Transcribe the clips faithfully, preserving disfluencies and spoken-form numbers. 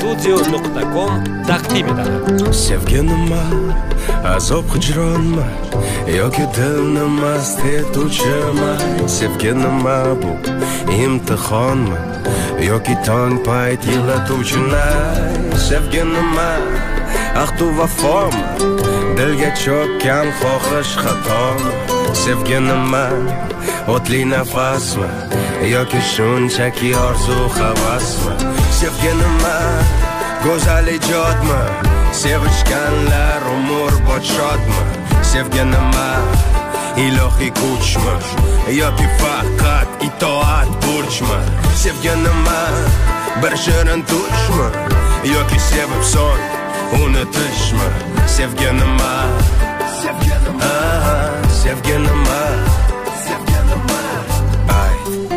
studio nuqta com taqdim etadi. Sevgi nima, azob hijronmi yoki dilni mast etuvchimi? Sevgi nima bu, imtihonmi yoki tong payt yig'latuvchini? Sevgi nima, ahd va vafomi, dilga cho'kkan xohish xatomi? Sevgi nima, o'tli nafasmi yoki shunchaki orzu havasmi? Sevgi nima, go'zal ijodmi, sevishganlar umr bodshodmi? Sevgi nima, ilohiy kuchmi yoki faqat itoat burchmi? Sevgi nima, bir shirin tushmi yoki sevib so'ng unutishmi? Sevgi nima, sevgi nima, sevgi nima, sevgi nima. Ay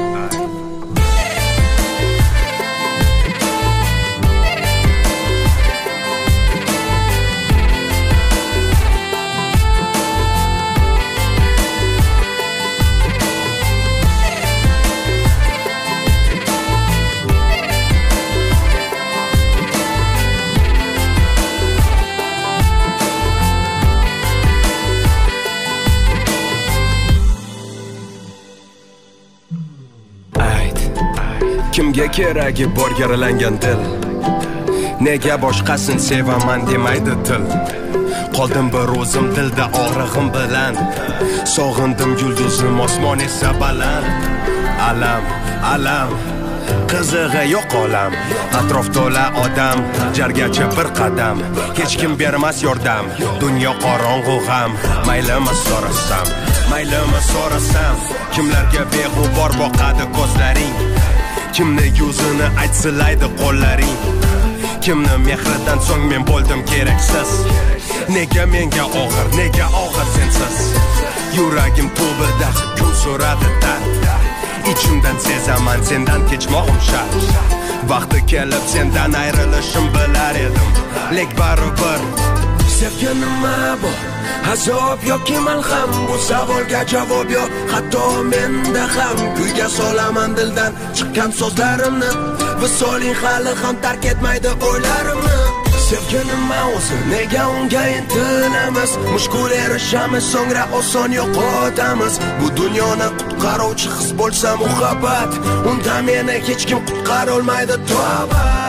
kimga keragi bor yaralangan dil? Nega boshqasin sevaman demaydi til? Qoldim bir o'zim dilda og'rig'im bilan, sog'indim yulduzim osmon esa baland. Alam, alam, qizig'i yo'q olam, atrof to'la odam, jargacha bir qadam, hech kim bermas yordam, dunyo qorong'u g'am. Maylimi so'rasam, maylimi so'rasam, kimlarga beg'ubor boqadi ko'zlaring? Kimni yuzini aytsilaydi qo'llaring? Kimni mehridan so'ng men bo'ldim keraksiz? Nega menga og'ir, nega og'ir sensiz? Yuragim tubida hukm so'radi dard, ichimdan sezaman sendan kechmog'im shart. Vaqti kelib sendan ayrilishim bilar edim, lek baribir. Sevgi nima bu, azob yoki malham? Bu savolga javob yo'q, hatto menda ham. Kuyga solaman dildan chiqqan so'zlarimni, visoling hali ham tark etmaydi o'ylarimni. Sevgi nima o'zi, nega unga intilamiz? Mushkul erishamiz, so'ngra oson yo'qotamiz. Bu dunyoni qutqaruvchi his bo'lsa muhabbat, unda meni hech kim qutqara olmaydi. Tavba.